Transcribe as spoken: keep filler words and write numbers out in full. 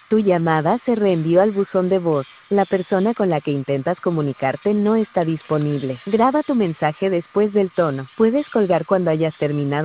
Tu llamada se reenvió al buzón de voz. La persona con la que intentas comunicarte no está disponible. Graba tu mensaje después del tono. Puedes colgar cuando hayas terminado